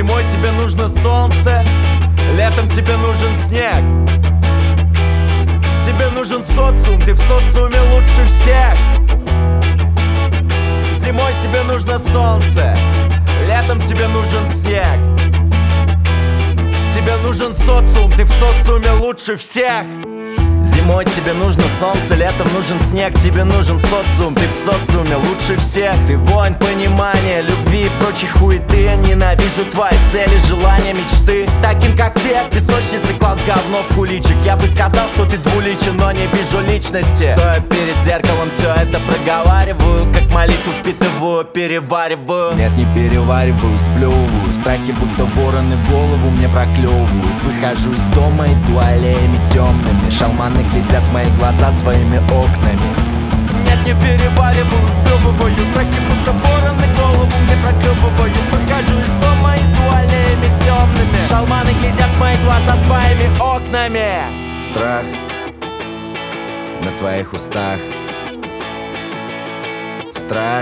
Зимой тебе нужно солнце, летом тебе нужен снег. Тебе нужен социум, ты в социуме лучше всех. Зимой тебе нужно солнце, летом тебе нужен снег. Тебе нужен социум, ты в социуме лучше всех. Зимой тебе нужно солнце, летом нужен снег. Тебе нужен социум, ты в социуме лучше всех. Ты воин понимания, любви и прочей хуеты. Я ненавижу твои цели, желания, мечты. Таким как ты от песочницы клал говно в куличик. Я бы сказал, что ты двуличен, но не вижу личности. Стоя перед зеркалом, все это проговариваю, как молитву впитываю, перевариваю. Нет, не перевариваю, сплевываю. Страхи будто вороны голову мне проклевывают. Выхожу из дома, иду аллеями темными. Шалманы глядят в мои глаза своими окнами. Нет, не перевариваю, сплевываю. Страхи будто вороны голову мне проклевывают. Выхожу из дома, иду аллеями темными. Шалманы глядят в мои глаза своими окнами. Страх на твоих устах. Страх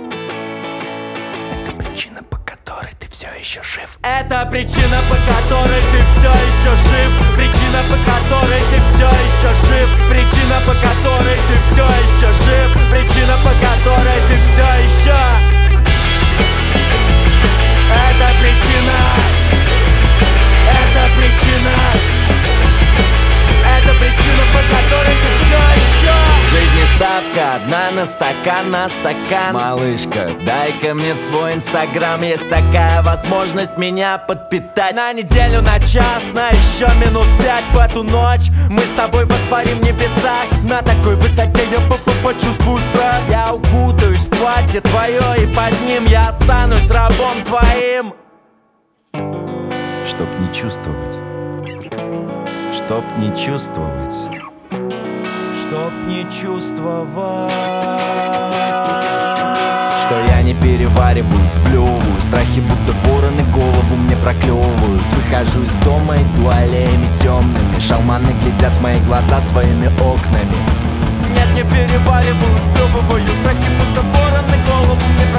— это причина, по которой ты все еще жив. Это причина, по которой ты все еще жив. Причина, по которой ты все еще жив. Причина, по которой ты все еще жив. Причина, по которой ты все еще. Это причина. Это причина. Это причина, по которой ты все еще. В жизни ставка одна на стакан. Малышка, дай-ка мне свой инстаграм. Есть такая возможность меня подпитать. На неделю, на час, на еще минут 5. В эту ночь мы с тобой воспарим в небесах. На такой высоте я почувствую страх. Я укутаюсь в платье твое, и под ним я останусь рабом твоим. Чтоб не чувствовать. Чтоб не чувствовать. Чтоб не чувствовать, что я не перевариваю, сплевываю. Страхи будто вороны голову мне проклевывают. Выхожу из дома, иду аллеями темными. Шалманы глядят в мои глаза своими окнами. Нет, не перевариваю, сплевываю. Страхи будто вороны голову мне